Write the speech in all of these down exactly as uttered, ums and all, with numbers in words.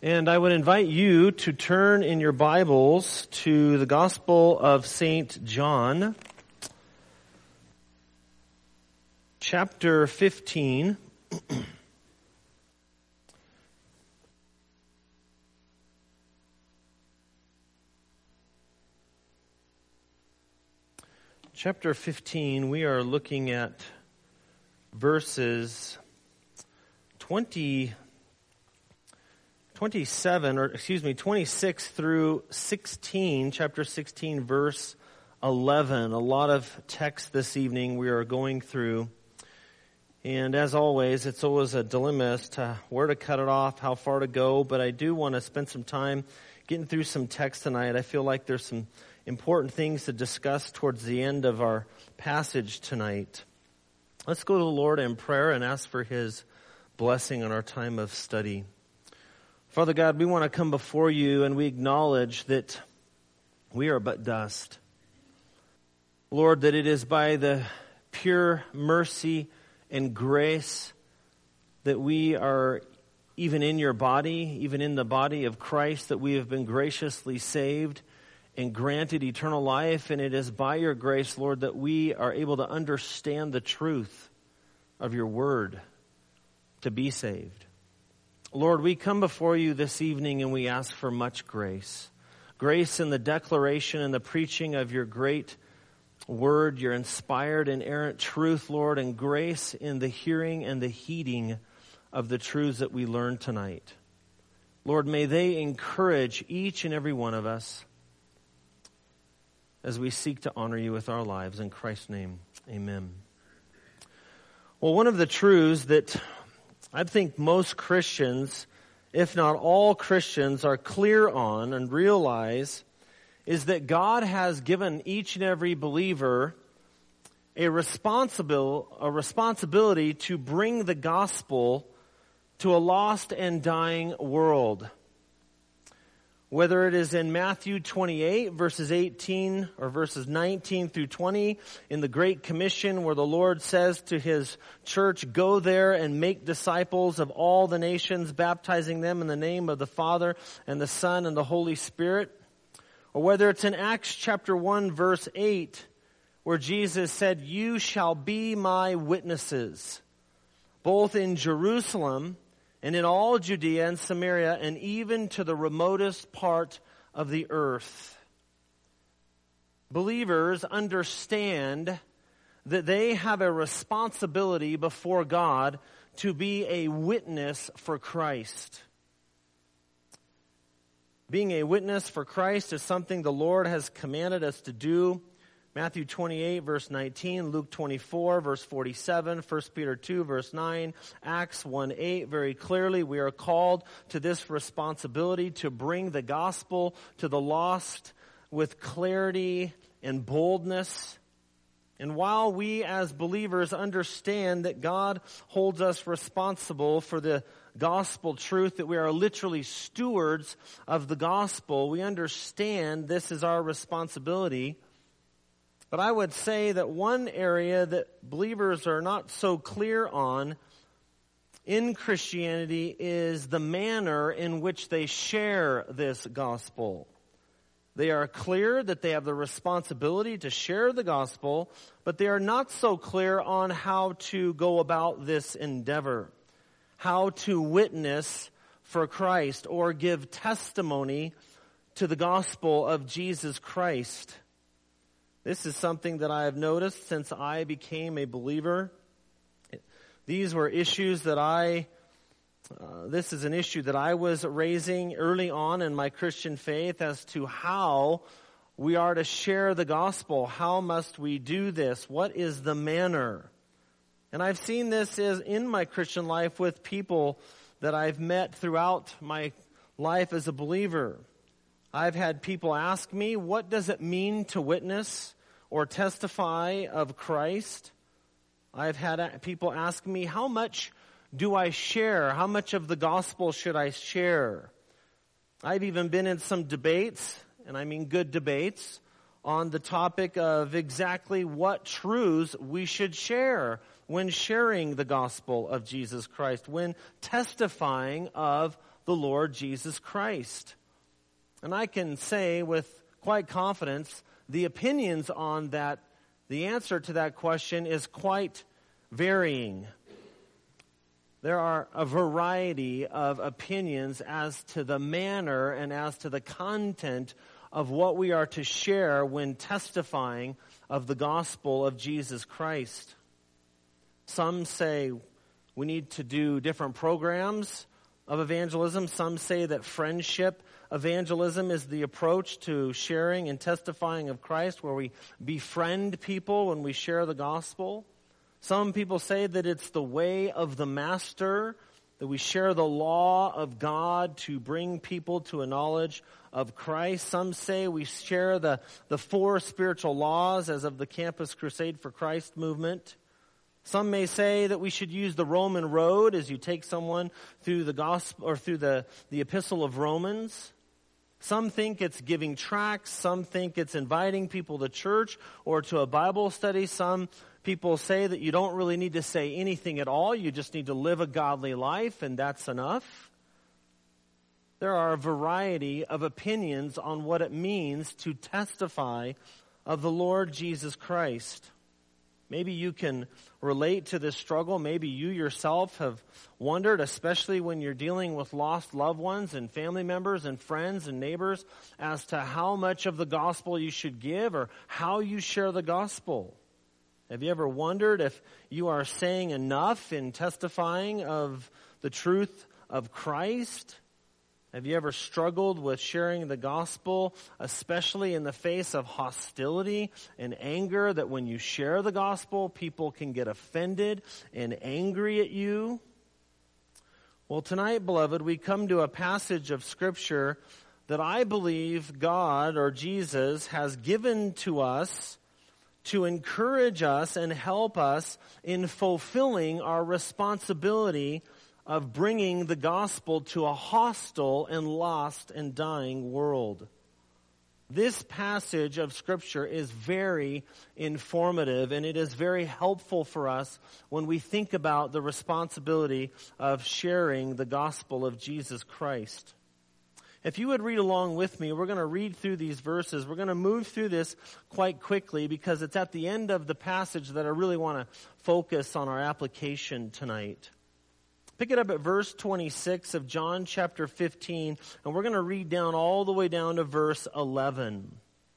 And I would invite you to turn in your Bibles to the Gospel of Saint John, chapter fifteen. Chapter fifteen, we are looking at verses twenty, twenty-seven, or excuse me, twenty-six through sixteen, chapter sixteen, verse eleven. A lot of text this evening we are going through. And as always, it's always a dilemma as to where to cut it off, how far to go, but I do want to spend some time getting through some text tonight. I feel like there's some important things to discuss towards the end of our passage tonight. Let's go to the Lord in prayer and ask for His blessing on our time of study. Father God, we want to come before You and we acknowledge that we are but dust. Lord, that it is by the pure mercy and grace that we are even in Your body, even in the body of Christ, that we have been graciously saved and granted eternal life. And it is by Your grace, Lord, that we are able to understand the truth of Your word to be saved. Lord, we come before You this evening and we ask for much grace. Grace in the declaration and the preaching of Your great word, Your inspired and inerrant truth, Lord, and grace in the hearing and the heeding of the truths that we learn tonight. Lord, may they encourage each and every one of us as we seek to honor You with our lives. In Christ's name, amen. Well, one of the truths that I think most Christians, if not all Christians, are clear on and realize is that God has given each and every believer a responsible, a responsibility to bring the gospel to a lost and dying world. Whether it is in Matthew twenty-eight, verses eighteen, or verses nineteen through twenty, in the Great Commission, where the Lord says to His church, go there and make disciples of all the nations, baptizing them in the name of the Father and the Son and the Holy Spirit. Or whether it's in Acts chapter one, verse eight, where Jesus said, you shall be my witnesses, both in Jerusalem and in all Judea and Samaria, and even to the remotest part of the earth. Believers understand that they have a responsibility before God to be a witness for Christ. Being a witness for Christ is something the Lord has commanded us to do. Matthew twenty-eight, verse nineteen, Luke twenty-four, verse forty-seven, First Peter two, verse nine, Acts one eight, very clearly we are called to this responsibility to bring the gospel to the lost with clarity and boldness. And while we as believers understand that God holds us responsible for the gospel truth, that we are literally stewards of the gospel, we understand this is our responsibility. But I would say that one area that believers are not so clear on in Christianity is the manner in which they share this gospel. They are clear that they have the responsibility to share the gospel, but they are not so clear on how to go about this endeavor, how to witness for Christ or give testimony to the gospel of Jesus Christ. This is something that I have noticed since I became a believer. These were issues that I, uh, this is an issue that I was raising early on in my Christian faith as to how we are to share the gospel. How must we do this? What is the manner? And I've seen this as in my Christian life with people that I've met throughout my life as a believer. I've had people ask me, what does it mean to witness or testify of Christ? I've had people ask me, how much do I share? How much of the gospel should I share? I've even been in some debates, and I mean good debates, on the topic of exactly what truths we should share when sharing the gospel of Jesus Christ, when testifying of the Lord Jesus Christ? And I can say with quite confidence, the opinions on that, the answer to that question is quite varying. There are a variety of opinions as to the manner and as to the content of what we are to share when testifying of the gospel of Jesus Christ. Some say we need to do different programs of evangelism. Some say that friendship evangelism is the approach to sharing and testifying of Christ, where we befriend people when we share the gospel. Some people say that it's the way of the master, that we share the law of God to bring people to a knowledge of Christ. Some say we share the, the four spiritual laws as of the Campus Crusade for Christ movement. Some may say that we should use the Roman road as you take someone through the gospel or through the, the epistle of Romans. Some think it's giving tracts. Some think it's inviting people to church or to a Bible study. Some people say that you don't really need to say anything at all. You just need to live a godly life, and that's enough. There are a variety of opinions on what it means to testify of the Lord Jesus Christ. Maybe you can relate to this struggle. Maybe you yourself have wondered, especially when you're dealing with lost loved ones and family members and friends and neighbors, as to how much of the gospel you should give or how you share the gospel. Have you ever wondered if you are saying enough in testifying of the truth of Christ? Have you ever struggled with sharing the gospel, especially in the face of hostility and anger, that when you share the gospel, people can get offended and angry at you? Well, tonight, beloved, we come to a passage of Scripture that I believe God or Jesus has given to us to encourage us and help us in fulfilling our responsibility of bringing the gospel to a hostile and lost and dying world. This passage of Scripture is very informative, and it is very helpful for us when we think about the responsibility of sharing the gospel of Jesus Christ. If you would read along with me, we're going to read through these verses. We're going to move through this quite quickly because it's at the end of the passage that I really want to focus on our application tonight. Pick it up at verse twenty-six of John chapter fifteen, and we're going to read down all the way down to verse eleven.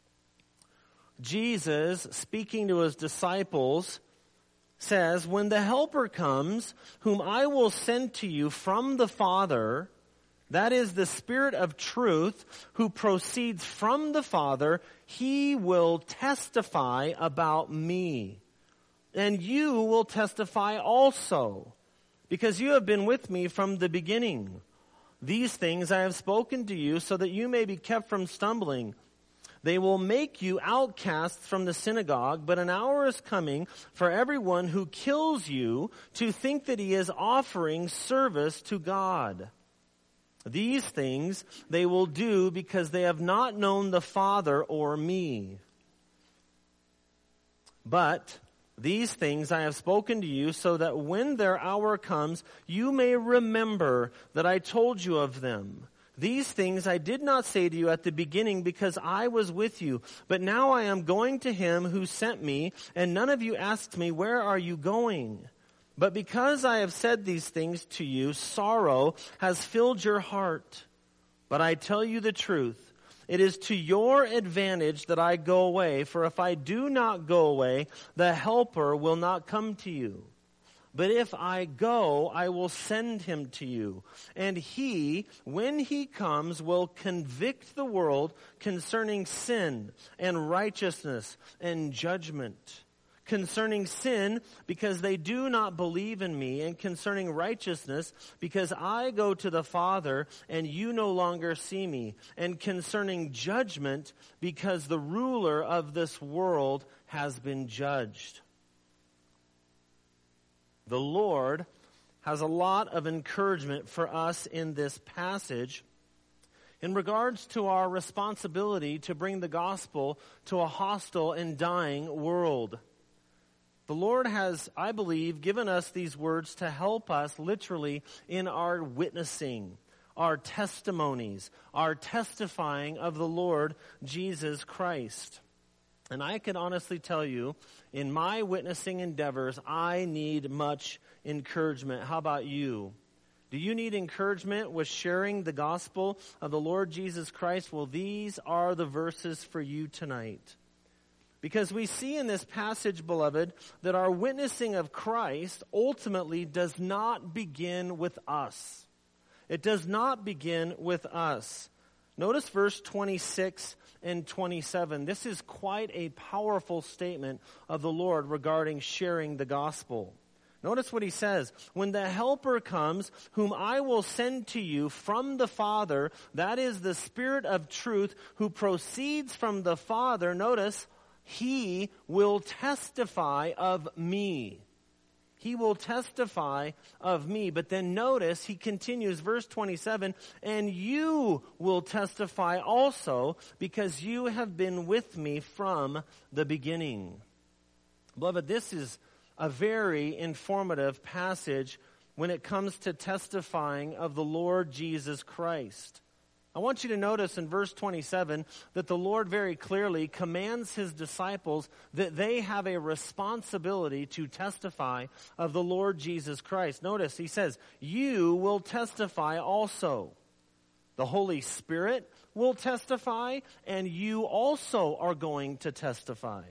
Jesus, speaking to his disciples, says, "When the Helper comes, whom I will send to you from the Father, that is the Spirit of truth, who proceeds from the Father, he will testify about me. And you will testify also, because you have been with me from the beginning. These things I have spoken to you so that you may be kept from stumbling. They will make you outcasts from the synagogue, but an hour is coming for everyone who kills you to think that he is offering service to God. These things they will do because they have not known the Father or me. But these things I have spoken to you so that when their hour comes, you may remember that I told you of them. These things I did not say to you at the beginning because I was with you. But now I am going to him who sent me, and none of you asked me, 'Where are you going?' But because I have said these things to you, sorrow has filled your heart. But I tell you the truth. It is to your advantage that I go away, for if I do not go away, the Helper will not come to you. But if I go, I will send him to you. And he, when he comes, will convict the world concerning sin and righteousness and judgment. Concerning sin, because they do not believe in me, and concerning righteousness, because I go to the Father, and you no longer see me, and concerning judgment, because the ruler of this world has been judged." The Lord has a lot of encouragement for us in this passage in regards to our responsibility to bring the gospel to a hostile and dying world. The Lord has, I believe, given us these words to help us literally in our witnessing, our testimonies, our testifying of the Lord Jesus Christ. And I can honestly tell you, in my witnessing endeavors, I need much encouragement. How about you? Do you need encouragement with sharing the gospel of the Lord Jesus Christ? Well, these are the verses for you tonight. Because we see in this passage, beloved, that our witnessing of Christ ultimately does not begin with us. It does not begin with us. Notice verse twenty-six and twenty-seven. This is quite a powerful statement of the Lord regarding sharing the gospel. Notice what he says. When the Helper comes, whom I will send to you from the Father, that is the Spirit of truth who proceeds from the Father, notice, he will testify of me. He will testify of me. But then notice, he continues, verse twenty-seven, and you will testify also, because you have been with me from the beginning. Beloved, this is a very informative passage when it comes to testifying of the Lord Jesus Christ. I want you to notice in verse twenty-seven that the Lord very clearly commands his disciples that they have a responsibility to testify of the Lord Jesus Christ. Notice he says, you will testify also. The Holy Spirit will testify, and you also are going to testify.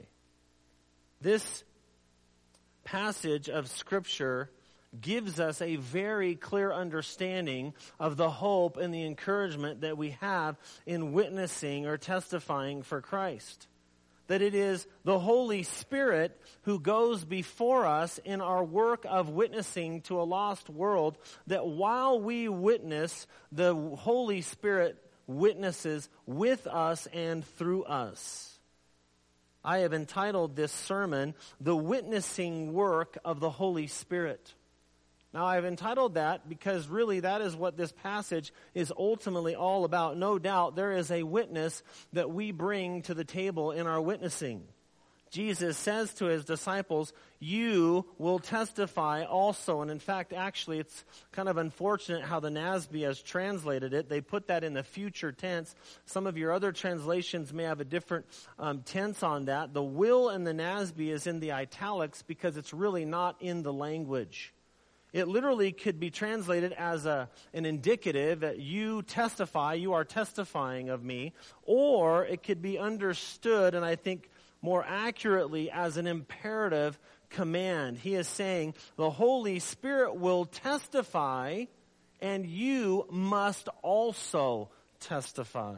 This passage of Scripture gives us a very clear understanding of the hope and the encouragement that we have in witnessing or testifying for Christ. That it is the Holy Spirit who goes before us in our work of witnessing to a lost world, that while we witness, the Holy Spirit witnesses with us and through us. I have entitled this sermon, The Witnessing Work of the Holy Spirit. Now, I've entitled that because really that is what this passage is ultimately all about. No doubt there is a witness that we bring to the table in our witnessing. Jesus says to his disciples, you will testify also. And in fact, actually, it's kind of unfortunate how the N A S B has translated it. They put that in the future tense. Some of your other translations may have a different um, tense on that. The will in the N A S B is in the italics because it's really not in the language. It literally could be translated as a, an indicative that you testify, you are testifying of me, or it could be understood, and I think more accurately, as an imperative command. He is saying the Holy Spirit will testify, and you must also testify.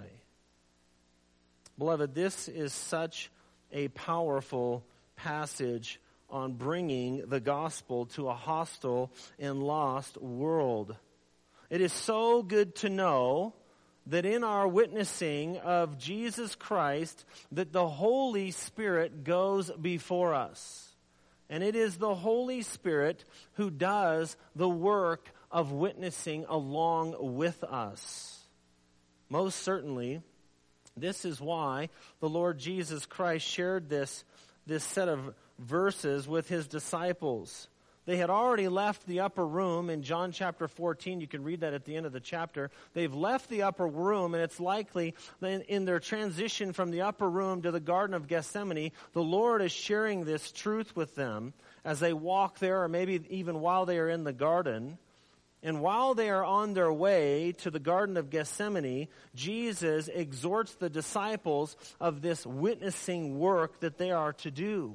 Beloved, this is such a powerful passage on bringing the gospel to a hostile and lost world. It is so good to know that in our witnessing of Jesus Christ, that the Holy Spirit goes before us. And it is the Holy Spirit who does the work of witnessing along with us. Most certainly, this is why the Lord Jesus Christ shared this, this set of verses with his disciples. They had already left the upper room in John chapter fourteen. You can read that at the end of the chapter. They've left the upper room, and it's likely that in their transition from the upper room to the Garden of Gethsemane, the Lord is sharing this truth with them as they walk there, or maybe even while they are in the garden. And while they are on their way to the Garden of Gethsemane, Jesus exhorts the disciples of this witnessing work that they are to do.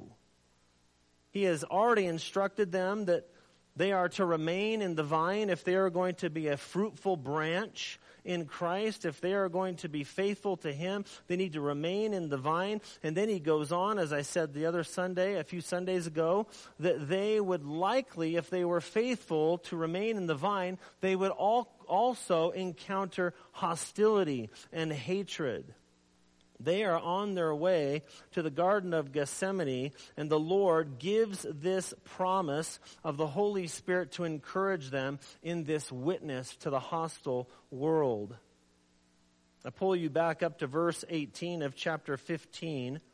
He has already instructed them that they are to remain in the vine if they are going to be a fruitful branch in Christ. If they are going to be faithful to him, they need to remain in the vine. And then he goes on, as I said the other Sunday, a few Sundays ago, that they would likely, if they were faithful to remain in the vine, they would all also encounter hostility and hatred. They are on their way to the Garden of Gethsemane, and the Lord gives this promise of the Holy Spirit to encourage them in this witness to the hostile world. I pull you back up to verse eighteen of chapter fifteen.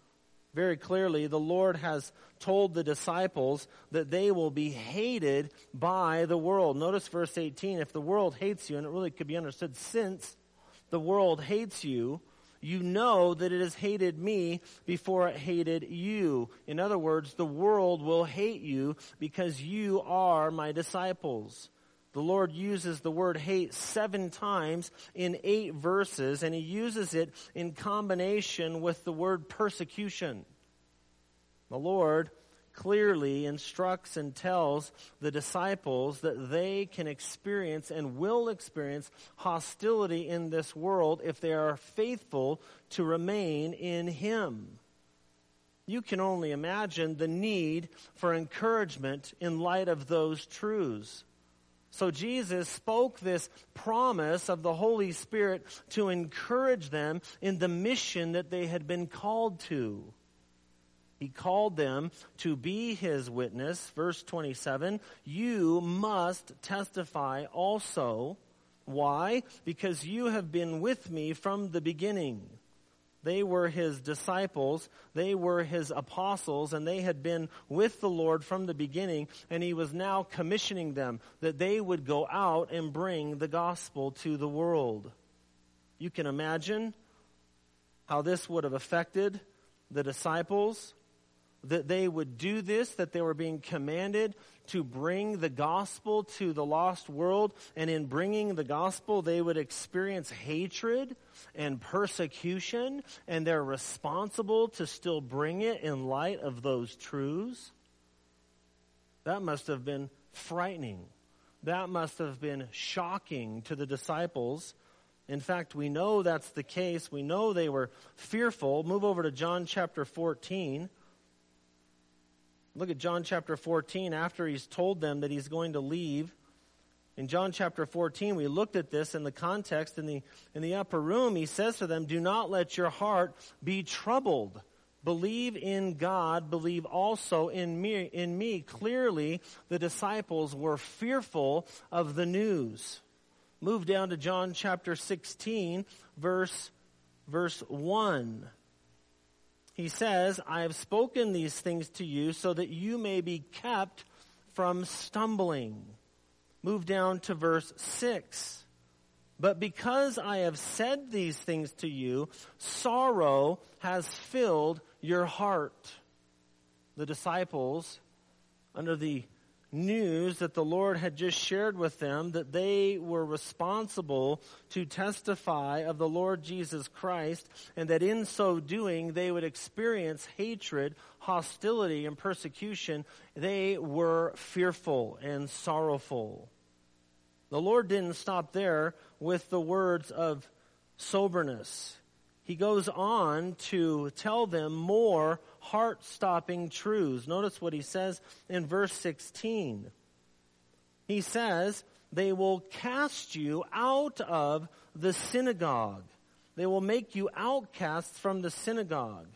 Very clearly, the Lord has told the disciples that they will be hated by the world. Notice verse eighteen, if the world hates you, and it really could be understood, since the world hates you, you know that it has hated me before it hated you. In other words, the world will hate you because you are my disciples. The Lord uses the word hate seven times in eight verses, and he uses it in combination with the word persecution. The Lord clearly instructs and tells the disciples that they can experience and will experience hostility in this world if they are faithful to remain in him. You can only imagine the need for encouragement in light of those truths. So Jesus spoke this promise of the Holy Spirit to encourage them in the mission that they had been called to. He called them to be his witness. Verse twenty-seven, you must testify also. Why? Because you have been with me from the beginning. They were his disciples, they were his apostles, and they had been with the Lord from the beginning, and he was now commissioning them that they would go out and bring the gospel to the world. You can imagine how this would have affected the disciples, that they would do this, that they were being commanded to bring the gospel to the lost world, and in bringing the gospel, they would experience hatred and persecution, and they're responsible to still bring it in light of those truths. That must have been frightening. That must have been shocking to the disciples. In fact, we know that's the case. We know they were fearful. Move over to John chapter fourteen. Look at John chapter fourteen after he's told them that he's going to leave. In John chapter fourteen, we looked at this in the context in the in the upper room. He says to them, do not let your heart be troubled. Believe in God, believe also in me. In me. Clearly, the disciples were fearful of the news. Move down to John chapter sixteen, verse, verse one. He says, I have spoken these things to you so that you may be kept from stumbling. Move down to verse six. But because I have said these things to you, sorrow has filled your heart. The disciples, under the news that the Lord had just shared with them, that they were responsible to testify of the Lord Jesus Christ, and that in so doing they would experience hatred, hostility, and persecution, they were fearful and sorrowful. The Lord didn't stop there with the words of soberness. He goes on to tell them more heart-stopping truths. Notice what he says in verse sixteen. He says, they will cast you out of the synagogue. They will make you outcasts from the synagogue.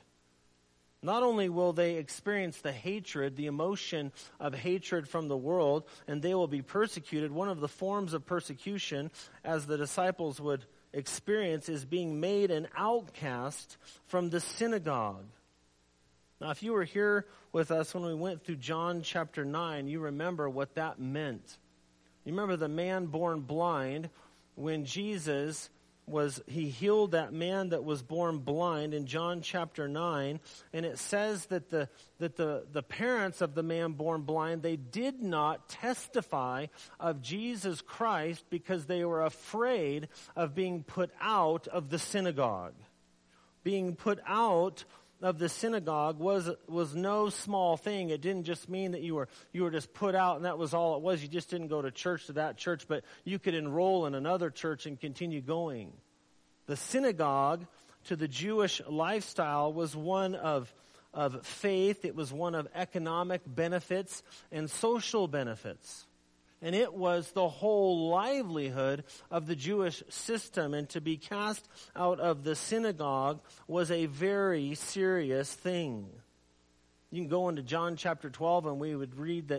Not only will they experience the hatred, the emotion of hatred from the world, and they will be persecuted. One of the forms of persecution, as the disciples would experience, is being made an outcast from the synagogue. Now, if you were here with us when we went through John chapter nine, you remember what that meant. You remember the man born blind, when Jesus was, he healed that man that was born blind in John chapter nine, and it says that the that the, the parents of the man born blind, they did not testify of Jesus Christ because they were afraid of being put out of the synagogue. Being put out of the synagogue was was no small thing. It didn't just mean that you were you were just put out and that was all it was. You just didn't go to church to that church, but you could enroll in another church and continue going. The synagogue to the Jewish lifestyle was one of of faith. It was one of economic benefits and social benefits. And it was the whole livelihood of the Jewish system. And to be cast out of the synagogue was a very serious thing. You can go into John chapter twelve and we would read that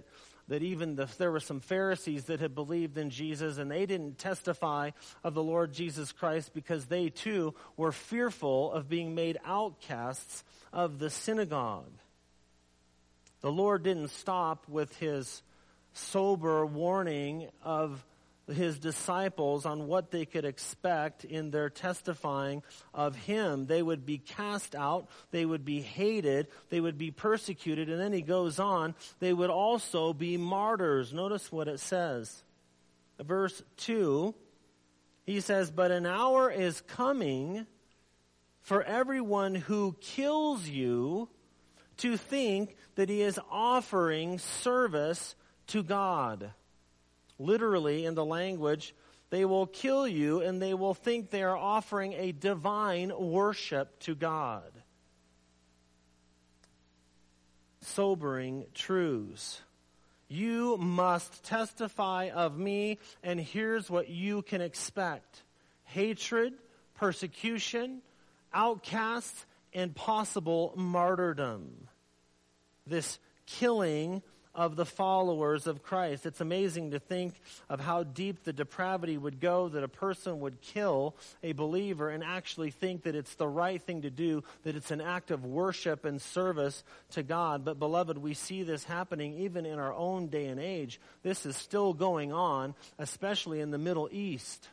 that even the, there were some Pharisees that had believed in Jesus, and they didn't testify of the Lord Jesus Christ because they too were fearful of being made outcasts of the synagogue. The Lord didn't stop with his sober warning of his disciples on what they could expect in their testifying of him. They would be cast out, they would be hated, they would be persecuted, and then he goes on, they would also be martyrs. Notice what it says. Verse two, he says, "But an hour is coming for everyone who kills you to think that he is offering service to God." Literally, in the language, they will kill you and they will think they are offering a divine worship to God. Sobering truths. You must testify of me, and here's what you can expect: hatred, persecution, outcasts, and possible martyrdom. This killing of the followers of Christ. It's amazing to think of how deep the depravity would go that a person would kill a believer and actually think that it's the right thing to do, that it's an act of worship and service to God. But beloved, we see this happening even in our own day and age. This is still going on, especially in the Middle East.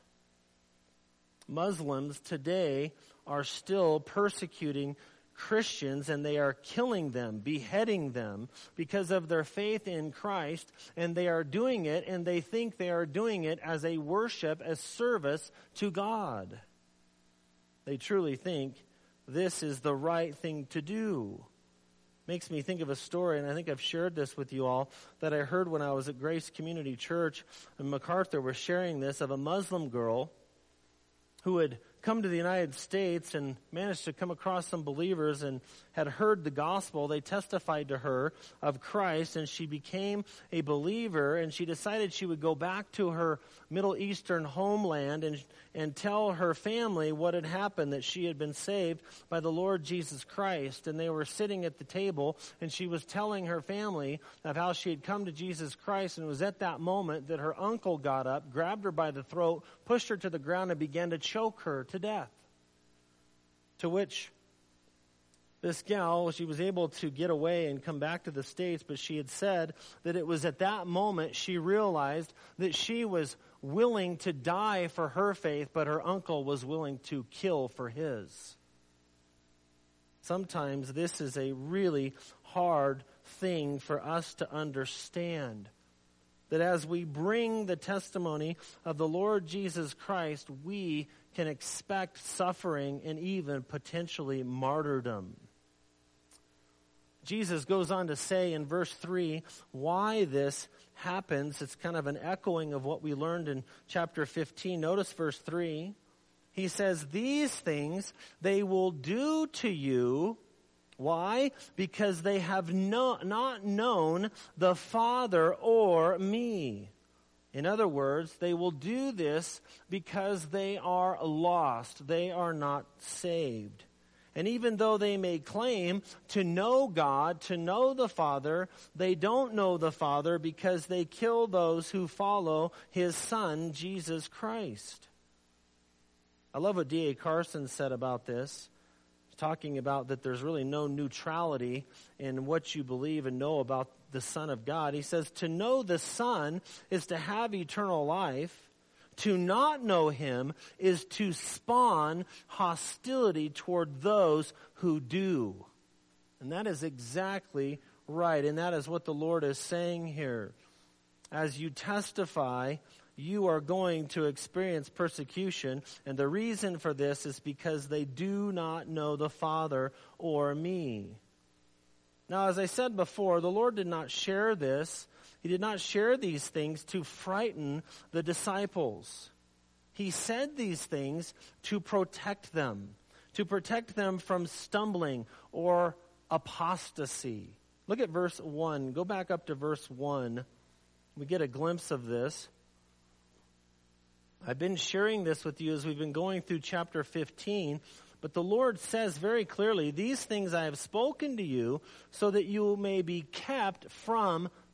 Muslims today are still persecuting Christians, and they are killing them, beheading them because of their faith in Christ, and they are doing it, and they think they are doing it as a worship, as service to God. They truly think this is the right thing to do. Makes me think of a story, and I think I've shared this with you all, that I heard when I was at Grace Community Church, and MacArthur was sharing this, of a Muslim girl who had come to the United States and managed to come across some believers and had heard the gospel. They testified to her of Christ, and she became a believer, and she decided she would go back to her Middle Eastern homeland and and tell her family what had happened, that she had been saved by the Lord Jesus Christ. And they were sitting at the table, and she was telling her family of how she had come to Jesus Christ, and it was at that moment that her uncle got up, grabbed her by the throat, pushed her to the ground, and began to choke her to death. To which this gal, she was able to get away and come back to the States, but she had said that it was at that moment she realized that she was willing to die for her faith, but her uncle was willing to kill for his. Sometimes this is a really hard thing for us to understand. That as we bring the testimony of the Lord Jesus Christ, we can expect suffering and even potentially martyrdom. Jesus goes on to say in verse three why this happens. It's kind of an echoing of what we learned in chapter fifteen. Notice verse three. He says, "These things they will do to you." Why? Because they have no, not known the Father or me. In other words, they will do this because they are lost. They are not saved. And even though they may claim to know God, to know the Father, they don't know the Father because they kill those who follow his Son, Jesus Christ. I love what D A Carson said about this, talking about that there's really no neutrality in what you believe and know about the Son of God. He says, to know the Son is to have eternal life. To not know him is to spawn hostility toward those who do. And that is exactly right. And that is what the Lord is saying here. As you testify, you are going to experience persecution. And the reason for this is because they do not know the Father or me. Now, as I said before, the Lord did not share this. He did not share these things to frighten the disciples. He said these things to protect them, to protect them from stumbling or apostasy. Look at verse one. Go back up to verse one. We get a glimpse of this. I've been sharing this with you as we've been going through chapter fifteen. But the Lord says very clearly, these things I have spoken to you so that you may be kept from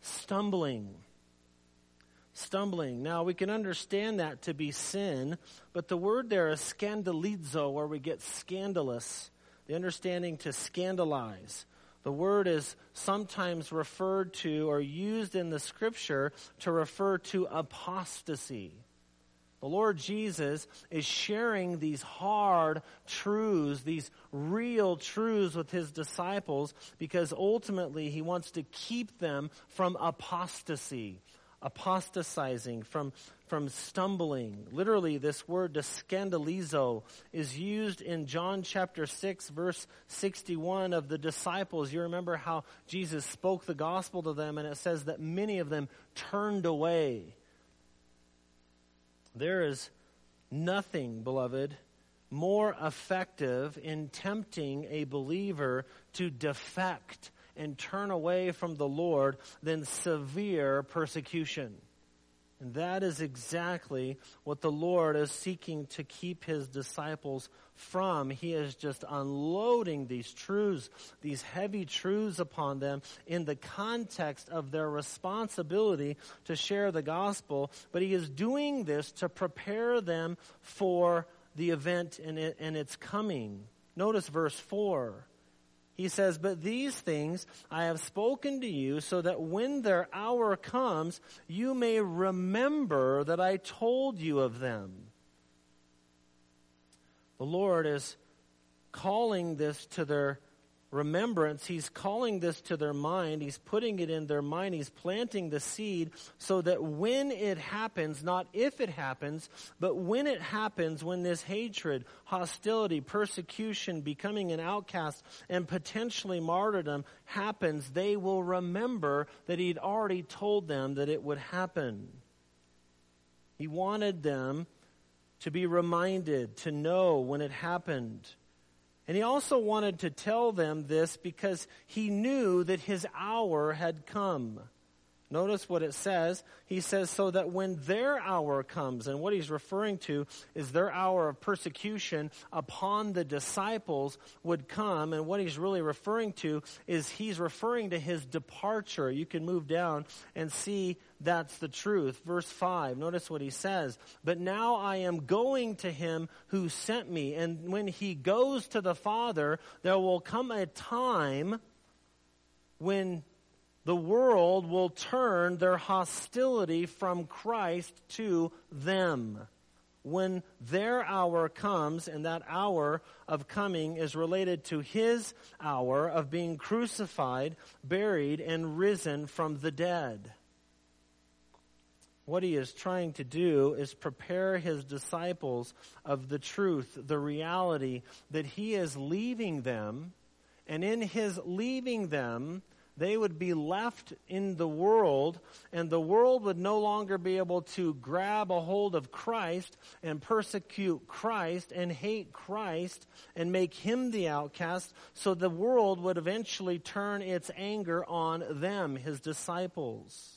stumbling. Stumbling. Now, we can understand that to be sin, but the word there is scandalizo, where we get scandalous, the understanding to scandalize. The word is sometimes referred to or used in the Scripture to refer to apostasy. The Lord Jesus is sharing these hard truths, these real truths with his disciples, because ultimately he wants to keep them from apostasy, apostatizing, from, from stumbling. Literally, this word, to scandalizo, is used in John chapter six, verse sixty-one of the disciples. You remember how Jesus spoke the gospel to them, and it says that many of them turned away. There is nothing, beloved, more effective in tempting a believer to defect and turn away from the Lord than severe persecution. And that is exactly what the Lord is seeking to keep his disciples from. He is just unloading these truths, these heavy truths upon them in the context of their responsibility to share the gospel. But he is doing this to prepare them for the event and, it, and its coming. Notice verse four. He says, "But these things I have spoken to you, so that when their hour comes, you may remember that I told you of them." The Lord is calling this to their remembrance. He's calling this to their mind. He's putting it in their mind. He's planting the seed so that when it happens, not if it happens, but when it happens, when this hatred, hostility, persecution, becoming an outcast, and potentially martyrdom happens, they will remember that he'd already told them that it would happen. He wanted them to be reminded, to know when it happened. And he also wanted to tell them this because he knew that his hour had come. Notice what it says. He says, so that when their hour comes, and what he's referring to is their hour of persecution upon the disciples would come. And what he's really referring to is he's referring to his departure. You can move down and see that's the truth. Verse five, notice what he says. "But now I am going to him who sent me, and when he goes to the Father, there will come a time when the world will turn their hostility from Christ to them." When their hour comes, and that hour of coming is related to his hour of being crucified, buried, and risen from the dead. What he is trying to do is prepare his disciples of the truth, the reality that he is leaving them, and in his leaving them, they would be left in the world, and the world would no longer be able to grab a hold of Christ and persecute Christ and hate Christ and make him the outcast, so the world would eventually turn its anger on them, his disciples.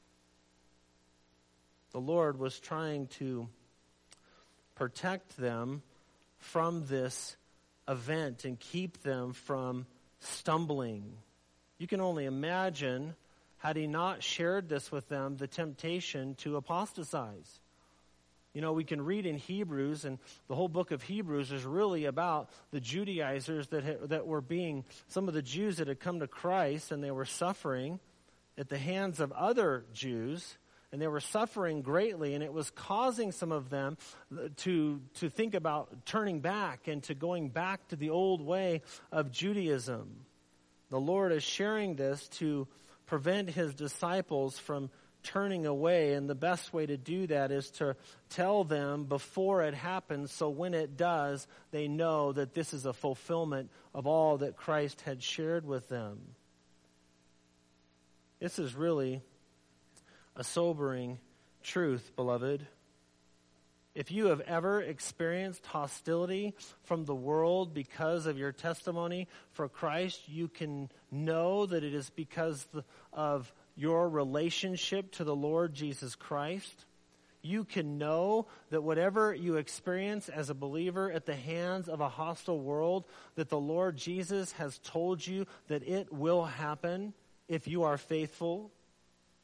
The Lord was trying to protect them from this event and keep them from stumbling. You can only imagine, had he not shared this with them, the temptation to apostatize. You know, we can read in Hebrews, and the whole book of Hebrews is really about the Judaizers that had, that were being, some of the Jews that had come to Christ, and they were suffering at the hands of other Jews. And they were suffering greatly, and it was causing some of them to, to think about turning back and to going back to the old way of Judaism. The Lord is sharing this to prevent his disciples from turning away, and the best way to do that is to tell them before it happens, so when it does, they know that this is a fulfillment of all that Christ had shared with them. This is really a sobering truth, beloved. If you have ever experienced hostility from the world because of your testimony for Christ, you can know that it is because of your relationship to the Lord Jesus Christ. You can know that whatever you experience as a believer at the hands of a hostile world, that the Lord Jesus has told you that it will happen if you are faithful.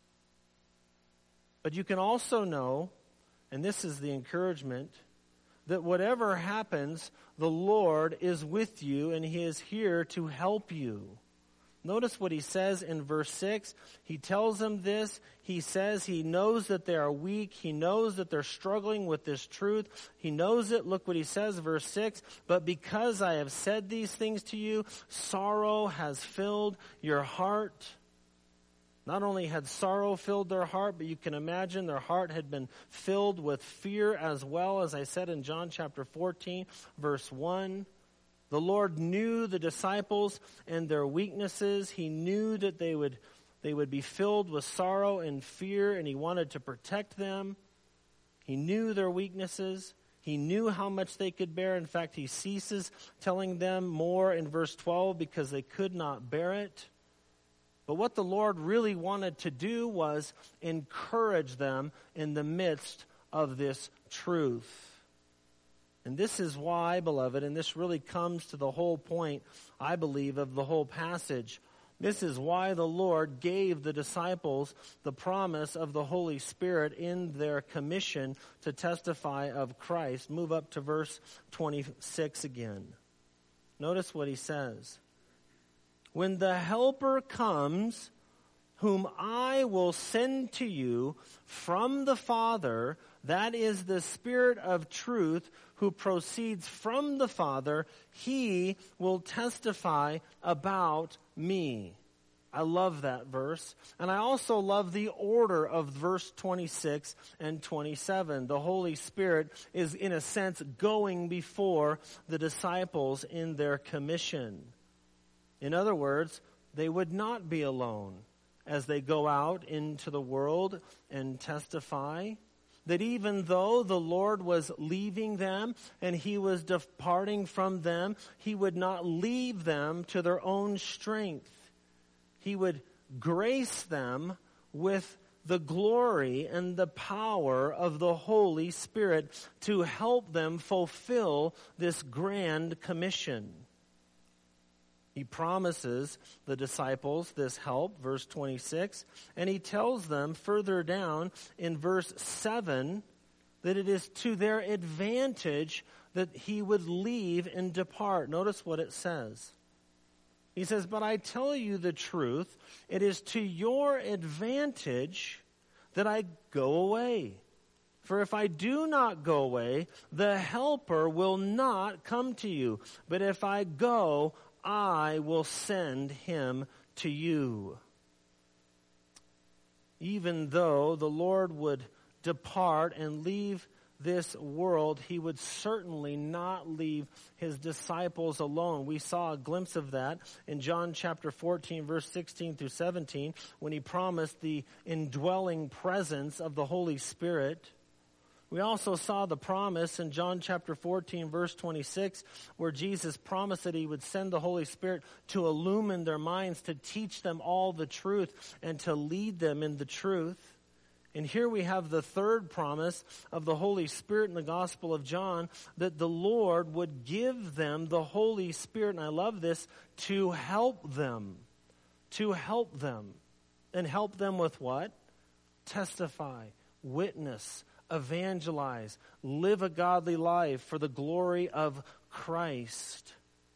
But you can also know, and this is the encouragement, that whatever happens, the Lord is with you and He is here to help you. Notice what He says in verse six. He tells them this. He says He knows that they are weak. He knows that they're struggling with this truth. He knows it. Look what He says, verse six. But because I have said these things to you, sorrow has filled your heart. Not only had sorrow filled their heart, but you can imagine their heart had been filled with fear as well, as I said in John chapter fourteen, verse one. The Lord knew the disciples and their weaknesses. He knew that they would, they would be filled with sorrow and fear, and He wanted to protect them. He knew their weaknesses. He knew how much they could bear. In fact, He ceases telling them more in verse twelve because they could not bear it. But what the Lord really wanted to do was encourage them in the midst of this truth. And this is why, beloved, and this really comes to the whole point, I believe, of the whole passage. This is why the Lord gave the disciples the promise of the Holy Spirit in their commission to testify of Christ. Move up to verse twenty-six again. Notice what He says. When the Helper comes, whom I will send to you from the Father, that is the Spirit of truth who proceeds from the Father, He will testify about me. I love that verse. And I also love the order of verse twenty-six and twenty-seven. The Holy Spirit is, in a sense, going before the disciples in their commission. In other words, they would not be alone as they go out into the world and testify. That even though the Lord was leaving them and He was departing from them, He would not leave them to their own strength. He would grace them with the glory and the power of the Holy Spirit to help them fulfill this grand commission. He promises the disciples this help, verse twenty-six, and He tells them further down in verse seven that it is to their advantage that He would leave and depart. Notice what it says. He says, but I tell you the truth, it is to your advantage that I go away. For if I do not go away, the Helper will not come to you. But if I go, I will send Him to you. Even though the Lord would depart and leave this world, He would certainly not leave His disciples alone. We saw a glimpse of that in John chapter fourteen, verse sixteen through seventeen, when He promised the indwelling presence of the Holy Spirit. We also saw the promise in John chapter fourteen, verse twenty-six, where Jesus promised that He would send the Holy Spirit to illumine their minds, to teach them all the truth, and to lead them in the truth. And here we have the third promise of the Holy Spirit in the Gospel of John, that the Lord would give them the Holy Spirit, and I love this, to help them. To help them. And help them with what? Testify, witness, evangelize, live a godly life for the glory of Christ.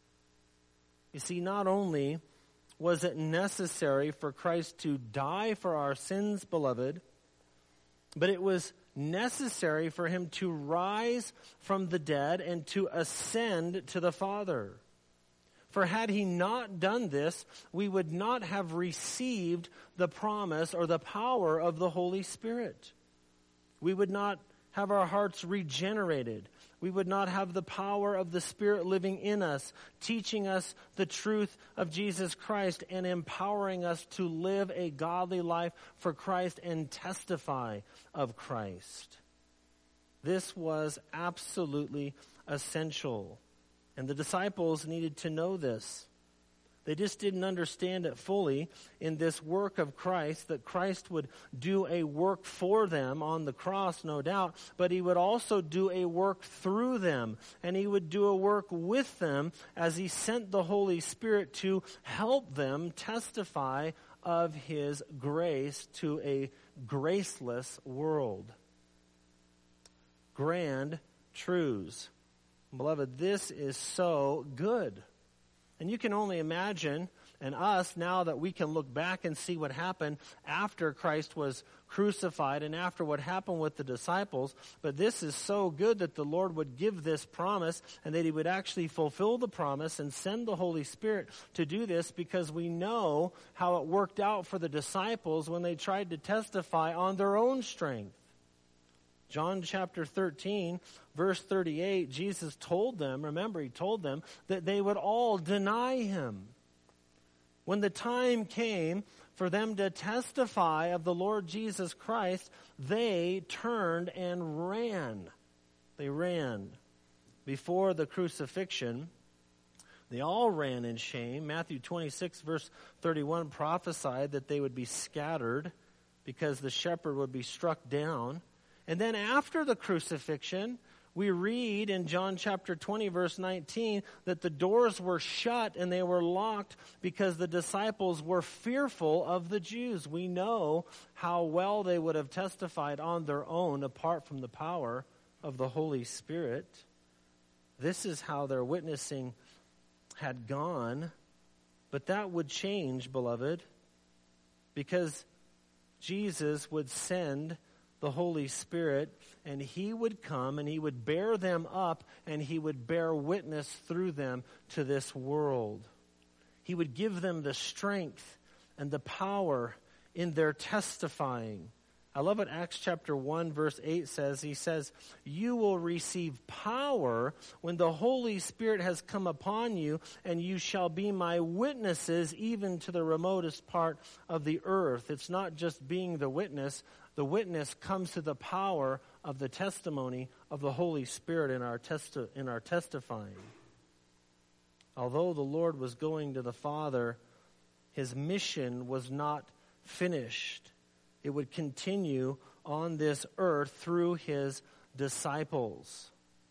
You see, not only was it necessary for Christ to die for our sins, beloved, but it was necessary for Him to rise from the dead and to ascend to the Father. For had He not done this, we would not have received the promise or the power of the Holy Spirit. We would not have our hearts regenerated. We would not have the power of the Spirit living in us, teaching us the truth of Jesus Christ and empowering us to live a godly life for Christ and testify of Christ. This was absolutely essential. And the disciples needed to know this. They just didn't understand it fully in this work of Christ, that Christ would do a work for them on the cross, no doubt, but He would also do a work through them, and He would do a work with them as He sent the Holy Spirit to help them testify of His grace to a graceless world. Grand truths. Beloved, this is so good. And you can only imagine, and us, now that we can look back and see what happened after Christ was crucified and after what happened with the disciples. But this is so good that the Lord would give this promise and that he would actually fulfill the promise and send the Holy Spirit to do this, because we know how it worked out for the disciples when they tried to testify on their own strength. John chapter thirteen, verse thirty-eight, Jesus told them, remember he told them, that they would all deny him. When the time came for them to testify of the Lord Jesus Christ, they turned and ran. They ran. Before the crucifixion, they all ran in shame. Matthew twenty-six, verse thirty-one prophesied that they would be scattered because the shepherd would be struck down. And then after the crucifixion, we read in John chapter twenty, verse nineteen, that the doors were shut and they were locked because the disciples were fearful of the Jews. We know how well they would have testified on their own apart from the power of the Holy Spirit. This is how their witnessing had gone. But that would change, beloved, because Jesus would send the Holy Spirit, and he would come and he would bear them up and he would bear witness through them to this world. He would give them the strength and the power in their testifying. I love what Acts chapter one verse eight says. He says, "You will receive power when the Holy Spirit has come upon you, and you shall be my witnesses even to the remotest part of the earth." It's not just being the witness. The witness comes to the power of the testimony of the Holy Spirit in our testi- in our testifying. Although the Lord was going to the Father, his mission was not finished. It would continue on this earth through his disciples.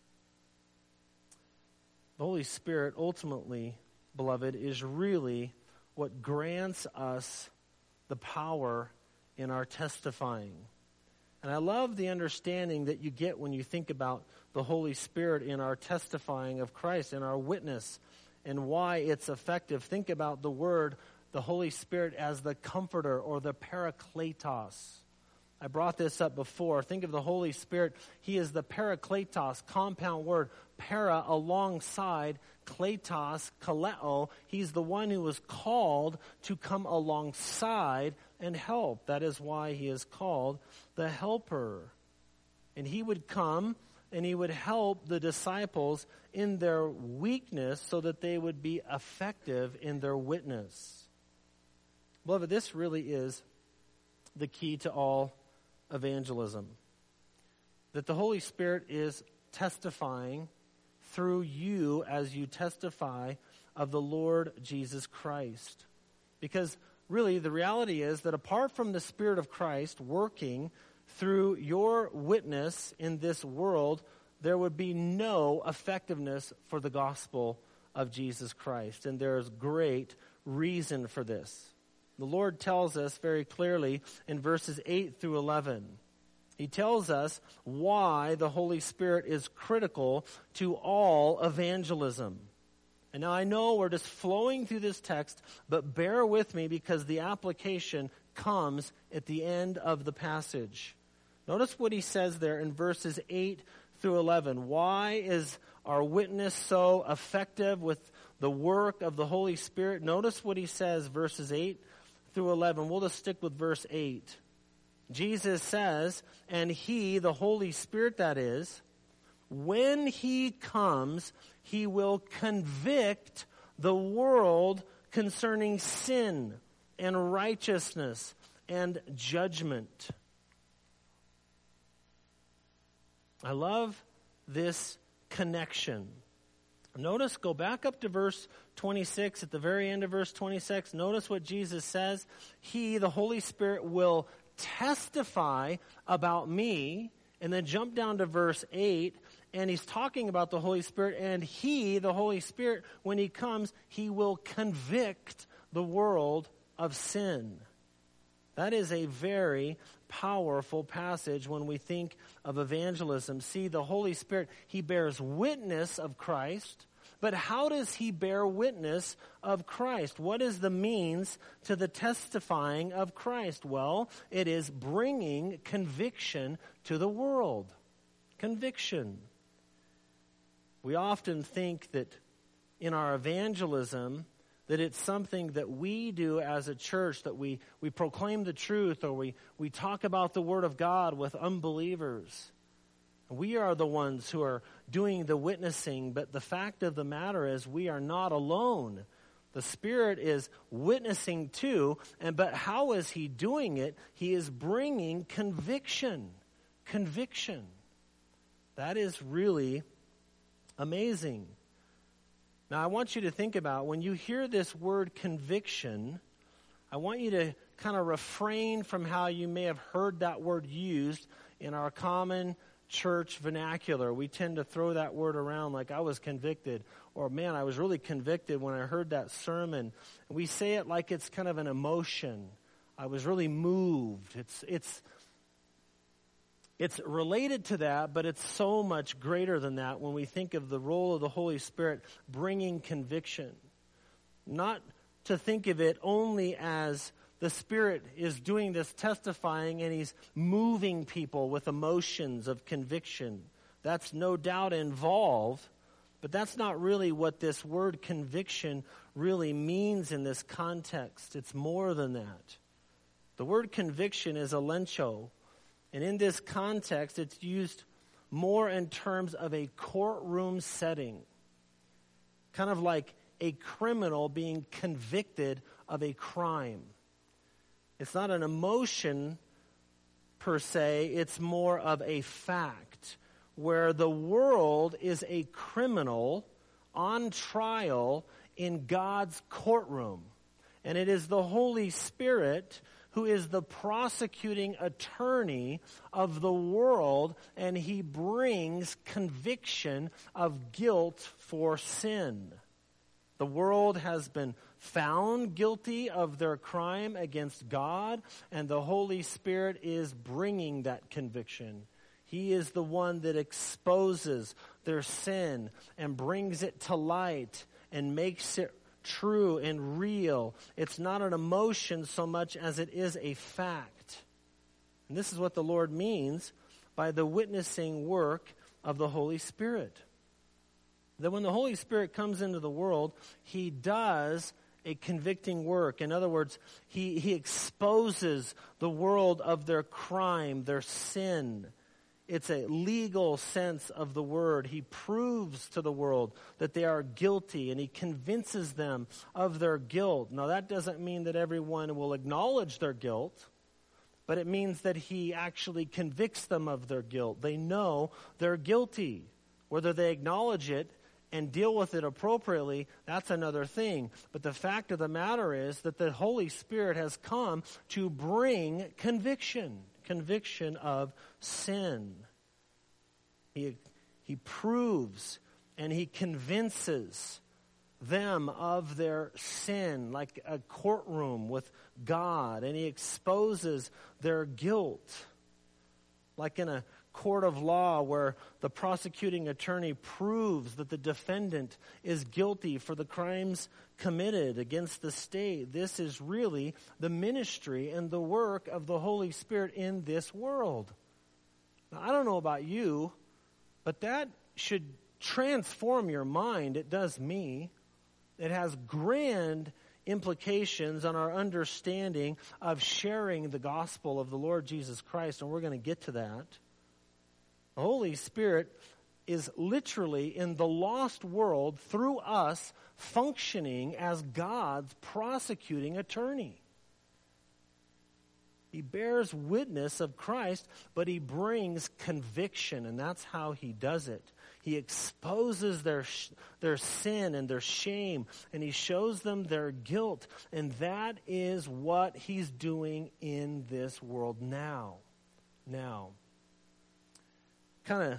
The Holy Spirit ultimately, beloved, is really what grants us the power in our testifying. And I love the understanding that you get when you think about the Holy Spirit in our testifying of Christ, in our witness, and why it's effective. Think about the word, the Holy Spirit, as the comforter or the parakletos. I brought this up before. Think of the Holy Spirit. He is the parakletos, compound word, para, alongside, kletos, kaleo. He's the one who was called to come alongside and help. That is why he is called the helper. And he would come and he would help the disciples in their weakness so that they would be effective in their witness. Beloved, this really is the key to all evangelism. That the Holy Spirit is testifying through you as you testify of the Lord Jesus Christ. Because really the reality is that apart from the Spirit of Christ working through your witness in this world, there would be no effectiveness for the gospel of Jesus Christ. And there is great reason for this. The Lord tells us very clearly in verses eight through eleven. He tells us why the Holy Spirit is critical to all evangelism. And now I know we're just flowing through this text, but bear with me because the application comes at the end of the passage. Notice what he says there in verses eight through eleven. Why is our witness so effective with the work of the Holy Spirit? Notice what he says, verses eight through eleven. We'll just stick with verse eight. Jesus says, and he, the Holy Spirit that is, when he comes, he will convict the world concerning sin and righteousness and judgment. I love this connection. Notice, go back up to verse twenty-six, at the very end of verse twenty-six. Notice what Jesus says. He, the Holy Spirit, will testify about me. And then jump down to verse eight, and he's talking about the Holy Spirit. And he, the Holy Spirit, when he comes, he will convict the world of sin. That is a very powerful passage when we think of evangelism. See, the Holy Spirit, he bears witness of Christ, but how does he bear witness of Christ? What is the means to the testifying of Christ? Well, it is bringing conviction to the world. Conviction. We often think that in our evangelism, that it's something that we do as a church, that we, we proclaim the truth or we, we talk about the Word of God with unbelievers. We are the ones who are doing the witnessing, but the fact of the matter is we are not alone. The Spirit is witnessing too, and but how is he doing it? He is bringing conviction. Conviction. That is really amazing. Now, I want you to think about, when you hear this word conviction, I want you to kind of refrain from how you may have heard that word used in our common church vernacular. We tend to throw that word around like, I was convicted, or man, I was really convicted when I heard that sermon. And we say it like it's kind of an emotion. I was really moved. It's it's It's related to that, but it's so much greater than that when we think of the role of the Holy Spirit bringing conviction. Not to think of it only as the Spirit is doing this testifying and he's moving people with emotions of conviction. That's no doubt involved, but that's not really what this word conviction really means in this context. It's more than that. The word conviction is elencho. And in this context, it's used more in terms of a courtroom setting. Kind of like a criminal being convicted of a crime. It's not an emotion per se, it's more of a fact. Where the world is a criminal on trial in God's courtroom. And it is the Holy Spirit who is the prosecuting attorney of the world, and he brings conviction of guilt for sin. The world has been found guilty of their crime against God, and the Holy Spirit is bringing that conviction. He is the one that exposes their sin and brings it to light and makes it true and real. It's not an emotion so much as it is a fact. And this is what the Lord means by the witnessing work of the Holy Spirit. That when the Holy Spirit comes into the world, he does a convicting work. In other words, he, he exposes the world of their crime, their sin. It's a legal sense of the word. He proves to the world that they are guilty, and he convinces them of their guilt. Now, that doesn't mean that everyone will acknowledge their guilt, but it means that he actually convicts them of their guilt. They know they're guilty. Whether they acknowledge it and deal with it appropriately, that's another thing. But the fact of the matter is that the Holy Spirit has come to bring conviction. Conviction of sin. He, he proves and he convinces them of their sin like a courtroom with God, and he exposes their guilt like in a court of law where the prosecuting attorney proves that the defendant is guilty for the crimes committed against the state. This is really the ministry and the work of the Holy Spirit in this world. Now, I don't know about you, but that should transform your mind. It does me. It has grand implications on our understanding of sharing the gospel of the Lord Jesus Christ, and we're going to get to that. The Holy Spirit is literally in the lost world through us functioning as God's prosecuting attorney. He bears witness of Christ, but he brings conviction, and that's how he does it. He exposes their their sin and their shame, and he shows them their guilt, and that is what he's doing in this world now. Now. Kind of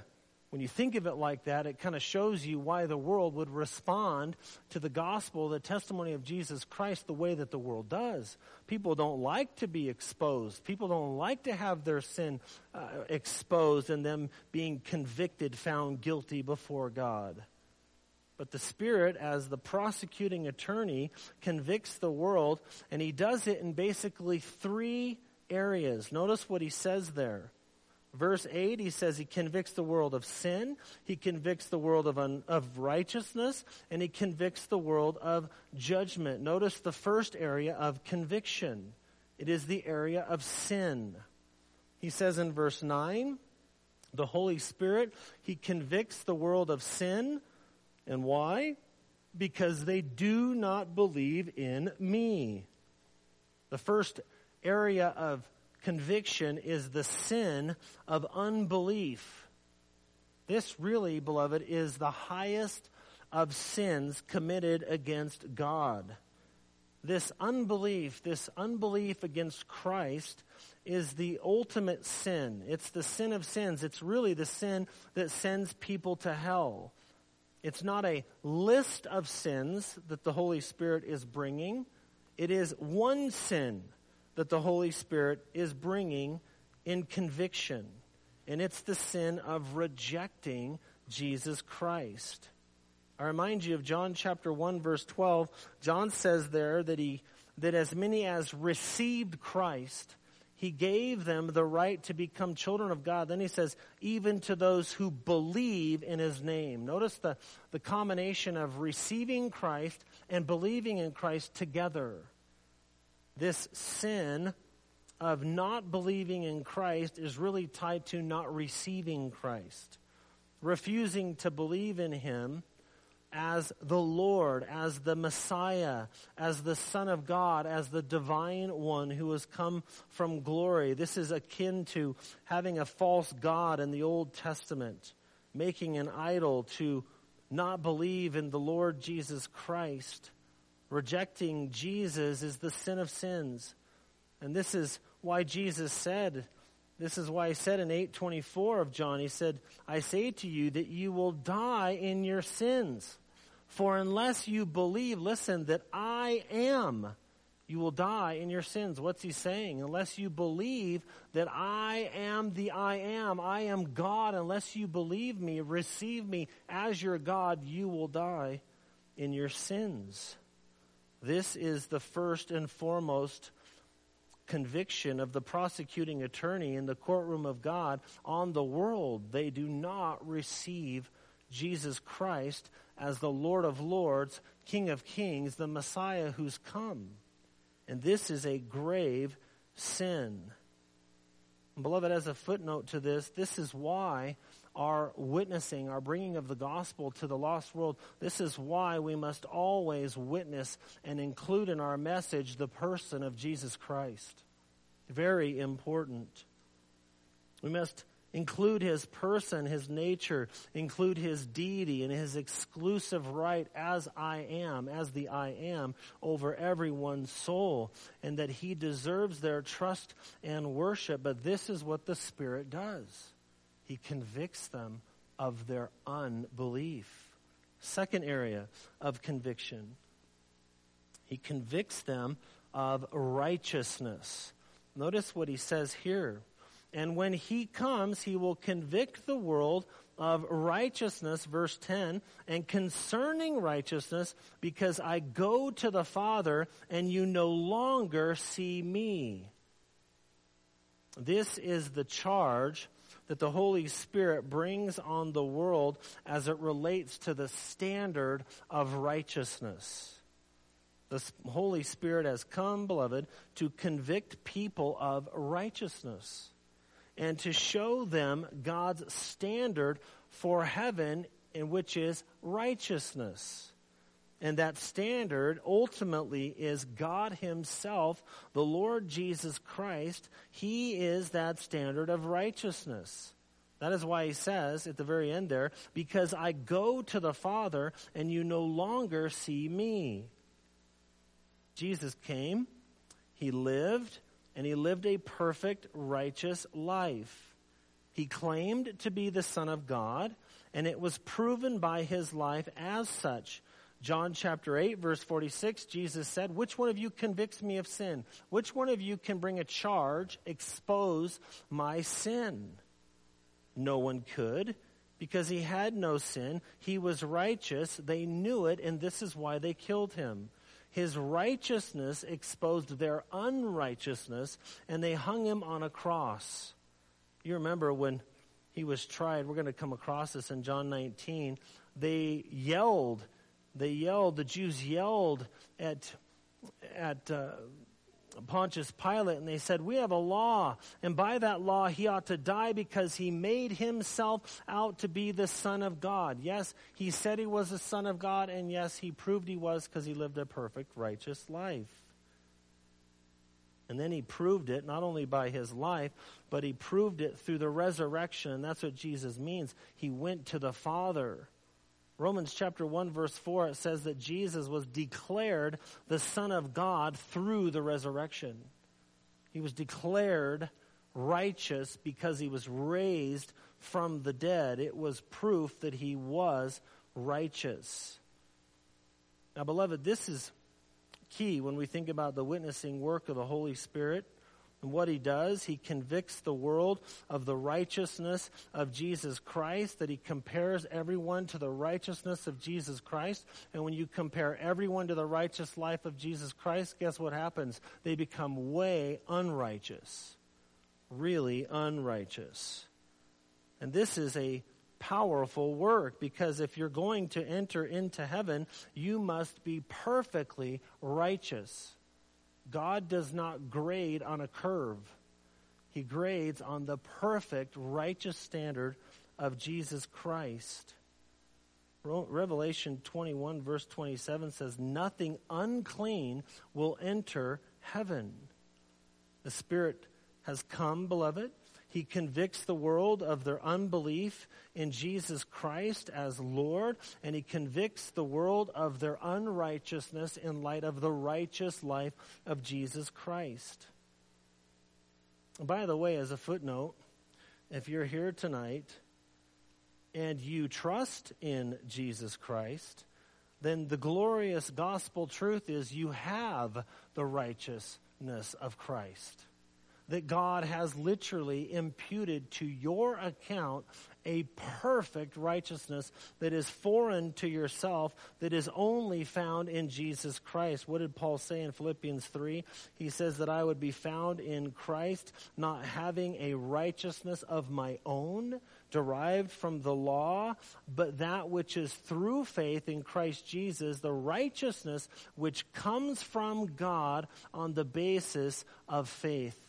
When you think of it like that, it kind of shows you why the world would respond to the gospel, the testimony of Jesus Christ, the way that the world does. People don't like to be exposed. People don't like to have their sin uh, exposed and them being convicted, found guilty before God. But the Spirit, as the prosecuting attorney, convicts the world, and he does it in basically three areas. Notice what he says there. Verse eight, he says he convicts the world of sin, he convicts the world of, un, of righteousness, and he convicts the world of judgment. Notice the first area of conviction. It is the area of sin. He says in verse nine, the Holy Spirit, he convicts the world of sin. And why? Because they do not believe in me. The first area of conviction is the sin of unbelief. This really, beloved, is the highest of sins committed against God. This unbelief, this unbelief against Christ is the ultimate sin. It's the sin of sins. It's really the sin that sends people to hell. It's not a list of sins that the Holy Spirit is bringing. It is one sin that the Holy Spirit is bringing in conviction. And it's the sin of rejecting Jesus Christ. I remind you of John chapter one, verse twelve. John says there that he that as many as received Christ, he gave them the right to become children of God. Then he says, even to those who believe in his name. Notice the, the combination of receiving Christ and believing in Christ together. This sin of not believing in Christ is really tied to not receiving Christ, refusing to believe in him as the Lord, as the Messiah, as the Son of God, as the divine one who has come from glory. This is akin to having a false god in the Old Testament, making an idol to not believe in the Lord Jesus Christ. Rejecting Jesus is the sin of sins. And this is why Jesus said, this is why he said in eight twenty-four of John, he said, I say to you that you will die in your sins. For unless you believe, listen, that I am, you will die in your sins. What's he saying? Unless you believe that I am the I am, I am God, unless you believe me, receive me as your God, you will die in your sins. This is the first and foremost conviction of the prosecuting attorney in the courtroom of God on the world. They do not receive Jesus Christ as the Lord of Lords, King of Kings, the Messiah who's come. And this is a grave sin. Beloved, as a footnote to this, this is why our witnessing, our bringing of the gospel to the lost world, this is why we must always witness and include in our message the person of Jesus Christ. Very important. We must include his person, his nature, include his deity and his exclusive right as I am, as the I am, over everyone's soul, and that he deserves their trust and worship. But this is what the Spirit does. He convicts them of their unbelief. Second area of conviction. He convicts them of righteousness. Notice what he says here. And when he comes, he will convict the world of righteousness, verse ten, and concerning righteousness, because I go to the Father and you no longer see me. This is the charge that the Holy Spirit brings on the world as it relates to the standard of righteousness. The Holy Spirit has come, beloved, to convict people of righteousness and to show them God's standard for heaven, in which is righteousness. And that standard ultimately is God himself, the Lord Jesus Christ. He is that standard of righteousness. That is why he says at the very end there, because I go to the Father and you no longer see me. Jesus came, he lived, and he lived a perfect, righteous life. He claimed to be the Son of God, and it was proven by his life as such. John chapter eight, verse forty-six, Jesus said, "Which one of you convicts me of sin? Which one of you can bring a charge, expose my sin?" No one could, because he had no sin. He was righteous. They knew it, and this is why they killed him. His righteousness exposed their unrighteousness, and they hung him on a cross. You remember when he was tried, we're going to come across this in John nineteen, they yelled, they yelled, the Jews yelled at, at uh, Pontius Pilate, and they said, "We have a law, and by that law he ought to die because he made himself out to be the Son of God." Yes, he said he was the Son of God, and yes, he proved he was because he lived a perfect, righteous life. And then he proved it not only by his life, but he proved it through the resurrection, and that's what Jesus means. He went to the Father. Romans chapter one, verse four, it says that Jesus was declared the Son of God through the resurrection. He was declared righteous because he was raised from the dead. It was proof that he was righteous. Now, beloved, this is key when we think about the witnessing work of the Holy Spirit. And what he does, he convicts the world of the righteousness of Jesus Christ, that he compares everyone to the righteousness of Jesus Christ. And when you compare everyone to the righteous life of Jesus Christ, guess what happens? They become way unrighteous, really unrighteous. And this is a powerful work, because if you're going to enter into heaven, you must be perfectly righteous. God does not grade on a curve. He grades on the perfect, righteous standard of Jesus Christ. Revelation twenty-one, verse twenty-seven says, "Nothing unclean will enter heaven." The Spirit has come, beloved. He convicts the world of their unbelief in Jesus Christ as Lord, and he convicts the world of their unrighteousness in light of the righteous life of Jesus Christ. By the way, as a footnote, if you're here tonight and you trust in Jesus Christ, then the glorious gospel truth is you have the righteousness of Christ. That God has literally imputed to your account a perfect righteousness that is foreign to yourself, that is only found in Jesus Christ. What did Paul say in Philippians three? He says that I would be found in Christ, not having a righteousness of my own, derived from the law, but that which is through faith in Christ Jesus, the righteousness which comes from God on the basis of faith.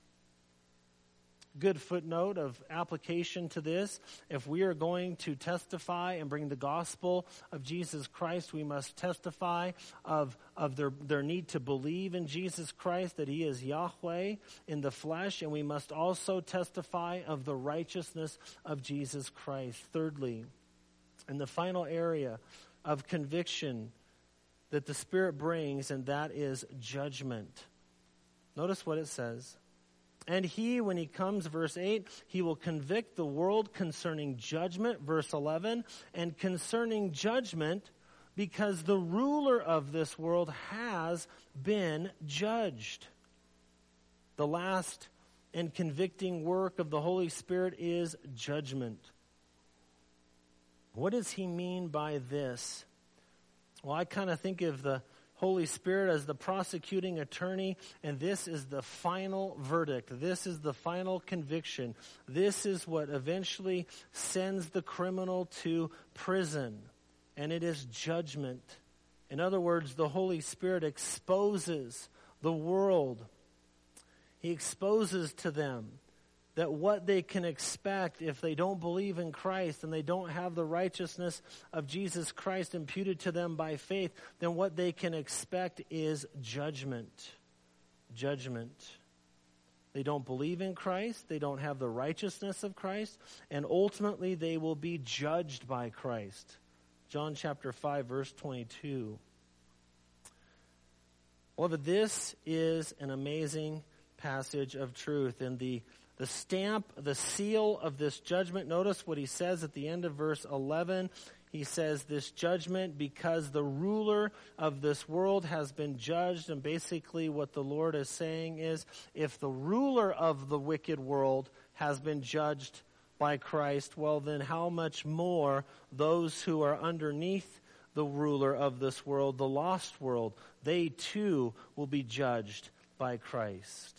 Good footnote of application to this. If we are going to testify and bring the gospel of Jesus Christ, we must testify of, of their, their need to believe in Jesus Christ, that he is Yahweh in the flesh, and we must also testify of the righteousness of Jesus Christ. Thirdly, in the final area of conviction that the Spirit brings, and that is judgment. Notice what it says. And he, when he comes, verse eight, he will convict the world concerning judgment, verse eleven, and concerning judgment, because the ruler of this world has been judged. The last and convicting work of the Holy Spirit is judgment. What does he mean by this? Well, I kind of think of the Holy Spirit as the prosecuting attorney, and this is the final verdict. This is the final conviction. This is what eventually sends the criminal to prison, and it is judgment. In other words, the Holy Spirit exposes the world. He exposes to them that what they can expect if they don't believe in Christ and they don't have the righteousness of Jesus Christ imputed to them by faith, then what they can expect is judgment. Judgment. They don't believe in Christ, they don't have the righteousness of Christ, and ultimately they will be judged by Christ. John chapter five, verse twenty-two. Well, this is an amazing passage of truth, and the the stamp, the seal of this judgment. Notice what he says at the end of verse eleven. He says this judgment because the ruler of this world has been judged. And basically what the Lord is saying is, if the ruler of the wicked world has been judged by Christ, well then how much more those who are underneath the ruler of this world, the lost world, they too will be judged by Christ.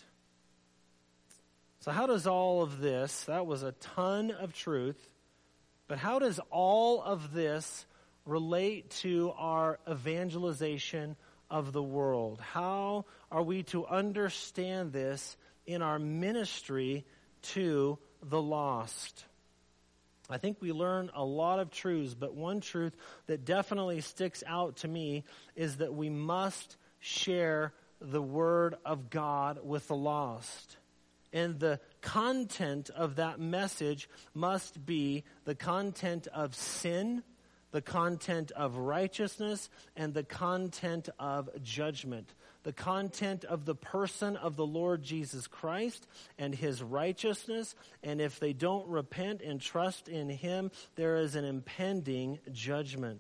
So how does all of this, that was a ton of truth, but how does all of this relate to our evangelization of the world? How are we to understand this in our ministry to the lost? I think we learn a lot of truths, but one truth that definitely sticks out to me is that we must share the Word of God with the lost. And the content of that message must be the content of sin, the content of righteousness, and the content of judgment. The content of the person of the Lord Jesus Christ and his righteousness. And if they don't repent and trust in him, there is an impending judgment.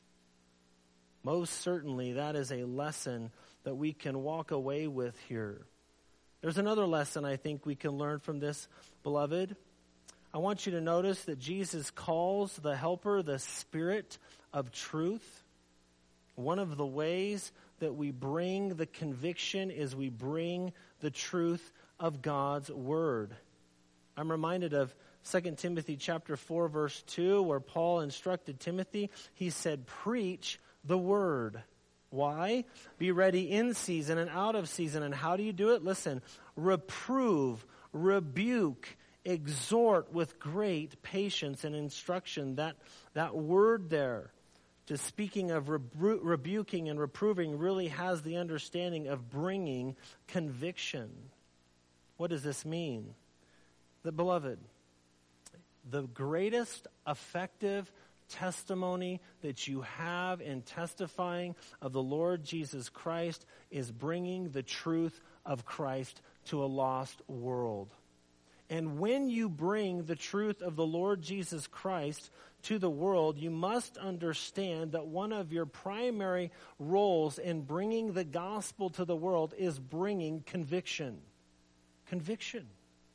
Most certainly, that is a lesson that we can walk away with here. There's another lesson I think we can learn from this, beloved. I want you to notice that Jesus calls the Helper the Spirit of Truth. One of the ways that we bring the conviction is we bring the truth of God's Word. I'm reminded of Second Timothy chapter four, verse two, where Paul instructed Timothy. He said, preach the Word. Why? Be ready in season and out of season. And how do you do it? Listen, reprove, rebuke, exhort with great patience and instruction. That, that word there, to speaking of rebu- rebuking and reproving, really has the understanding of bringing conviction. What does this mean? The beloved, the greatest effective testimony that you have in testifying of the Lord Jesus Christ is bringing the truth of Christ to a lost world. And when you bring the truth of the Lord Jesus Christ to the world, you must understand that one of your primary roles in bringing the gospel to the world is bringing conviction. Conviction.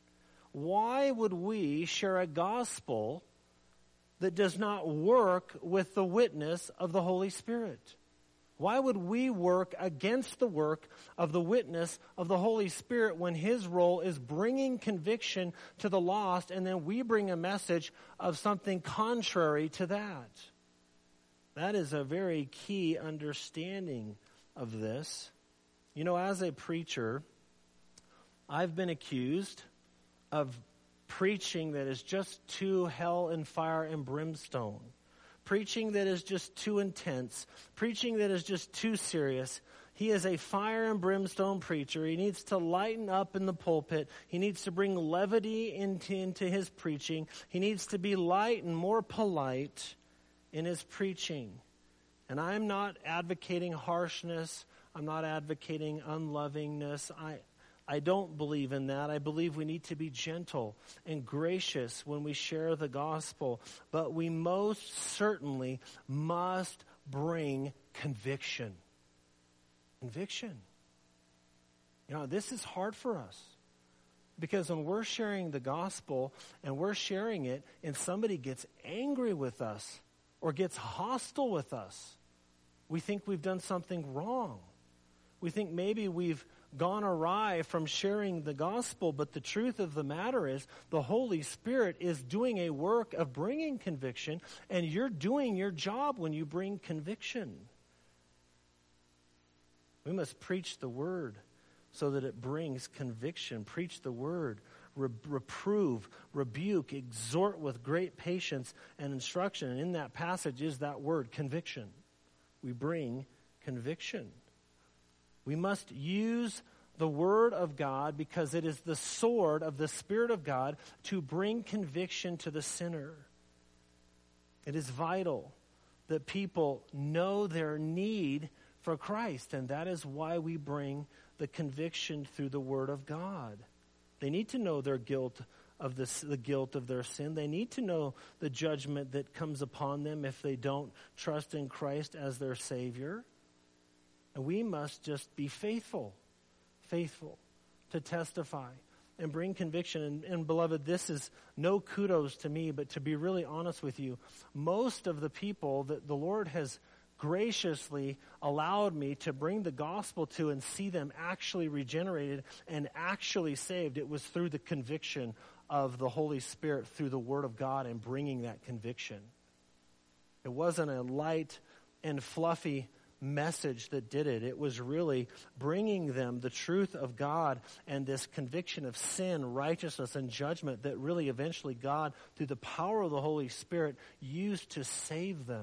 Why would we share a gospel that does not work with the witness of the Holy Spirit? Why would we work against the work of the witness of the Holy Spirit when his role is bringing conviction to the lost, and then we bring a message of something contrary to that? That is a very key understanding of this. You know, as a preacher, I've been accused of preaching that is just too hell and fire and brimstone. Preaching that is just too intense. Preaching that is just too serious. He is a fire and brimstone preacher. He needs to lighten up in the pulpit. He needs to bring levity into, into his preaching. He needs to be light and more polite in his preaching. And I'm not advocating harshness. I'm not advocating unlovingness. I I don't believe in that. I believe we need to be gentle and gracious when we share the gospel. But we most certainly must bring conviction. Conviction. You know, this is hard for us. Because when we're sharing the gospel and we're sharing it and somebody gets angry with us or gets hostile with us, we think we've done something wrong. We think maybe we've gone awry from sharing the gospel, but the truth of the matter is the Holy Spirit is doing a work of bringing conviction, and you're doing your job when you bring conviction. We must preach the word so that it brings conviction. Preach the word, re- reprove, rebuke, exhort with great patience and instruction. And in that passage is that word, conviction. We bring conviction. We must use the Word of God because it is the sword of the Spirit of God to bring conviction to the sinner. It is vital that people know their need for Christ, and that is why we bring the conviction through the Word of God. They need to know their guilt of this, the guilt of their sin. They need to know the judgment that comes upon them if they don't trust in Christ as their Savior. And we must just be faithful, faithful to testify and bring conviction. And, and beloved, this is no kudos to me, but to be really honest with you, most of the people that the Lord has graciously allowed me to bring the gospel to and see them actually regenerated and actually saved, it was through the conviction of the Holy Spirit, through the Word of God, and bringing that conviction. It wasn't a light and fluffy message that did it. It was really bringing them the truth of God and this conviction of sin, righteousness, and judgment that really eventually God, through the power of the Holy Spirit, used to save them.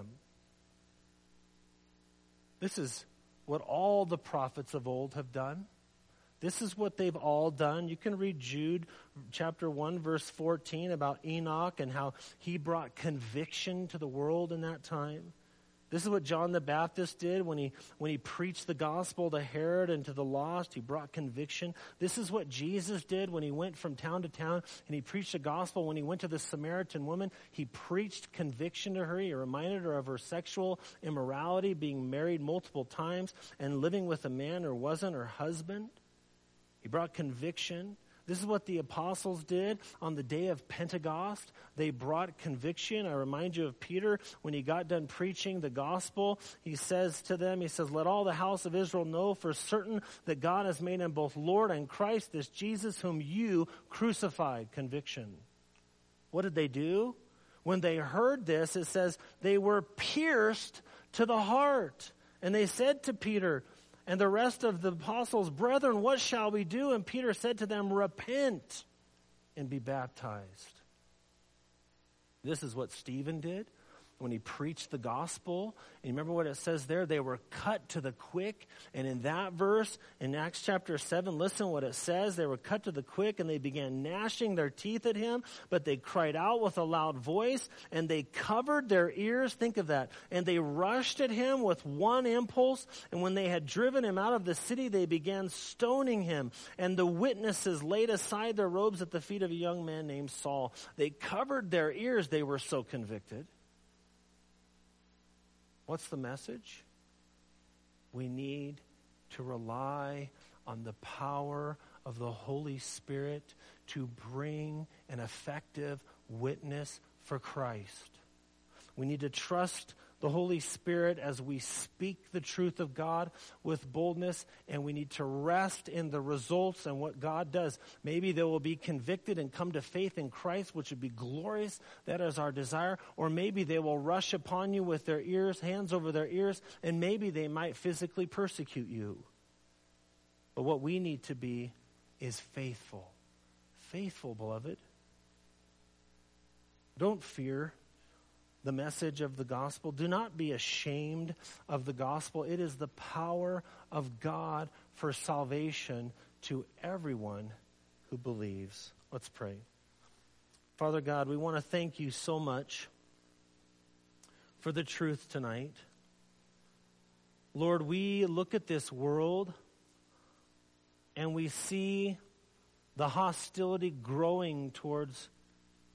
This is what all the prophets of old have done. This is what they've all done. You can read Jude chapter one, verse fourteen about Enoch and how he brought conviction to the world in that time. This is what John the Baptist did when he when he preached the gospel to Herod and to the lost. He brought conviction. This is what Jesus did when he went from town to town and he preached the gospel. When he went to the Samaritan woman, he preached conviction to her. He reminded her of her sexual immorality, being married multiple times and living with a man who wasn't her husband. He brought conviction. This is what the apostles did on the day of Pentecost. They brought conviction. I remind you of Peter when he got done preaching the gospel. He says to them, he says, "Let all the house of Israel know for certain that God has made him both Lord and Christ, this Jesus whom you crucified." Conviction. What did they do? When they heard this, it says they were pierced to the heart. And they said to Peter and the rest of the apostles, "Brethren, what shall we do?" And Peter said to them, "Repent and be baptized." This is what Stephen did when he preached the gospel. And you remember what it says there? They were cut to the quick. And in that verse, in Acts chapter seven, listen what it says. They were cut to the quick and they began gnashing their teeth at him, but they cried out with a loud voice and they covered their ears. Think of that. And they rushed at him with one impulse. And when they had driven him out of the city, they began stoning him. And the witnesses laid aside their robes at the feet of a young man named Saul. They covered their ears. They were so convicted. What's the message? We need to rely on the power of the Holy Spirit to bring an effective witness for Christ. We need to trust the Holy Spirit as we speak the truth of God with boldness, and we need to rest in the results and what God does. Maybe they will be convicted and come to faith in Christ, which would be glorious. That is our desire. Or maybe they will rush upon you with their ears, hands over their ears, and maybe they might physically persecute you. But what we need to be is faithful. Faithful, beloved. Don't fear the message of the gospel. Do not be ashamed of the gospel. It is the power of God for salvation to everyone who believes. Let's pray. Father God, we want to thank you so much for the truth tonight. Lord, we look at this world and we see the hostility growing towards